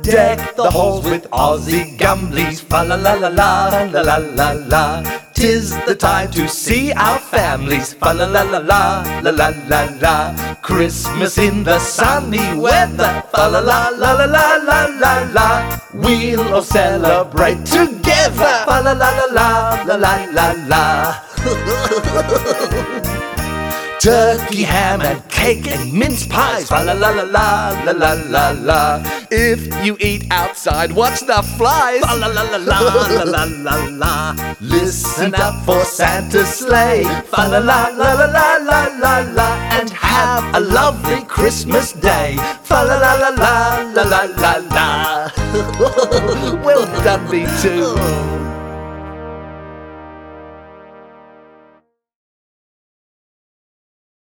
Deck the halls with Aussie gumblies, fa la la la la la la la la. 'Tis the time to see our families, fa la la la la la la la la. Christmas in the sunny weather, fa la la la la la la la la. We'll all celebrate together, fa la la la la la la la la. Turkey, ham and cake and mince pies, fa la la la la la la la la. If you eat outside, watch the flies, fa la la la la la la la la. Listen up for Santa's sleigh, fa la la la la la la la la. And have a lovely Christmas day, fa la la la la la la la la. Well done, me too.